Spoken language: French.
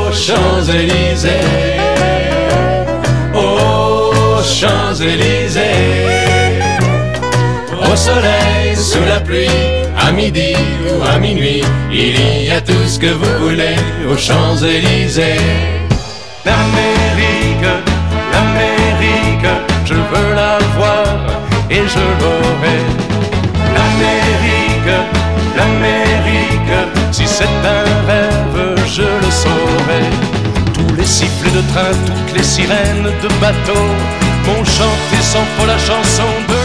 aux Champs-Élysées, aux Champs-Élysées. Au soleil, sous la pluie, à midi ou à minuit, il y a tout ce que vous voulez aux Champs-Élysées. L'Amérique, l'Amérique, je veux la voir et je l'aurai. L'Amérique, l'Amérique, si c'est un rêve, je le saurai. Tous les sifflets de train, toutes les sirènes de bateau m'ont chanté sans faux la chanson de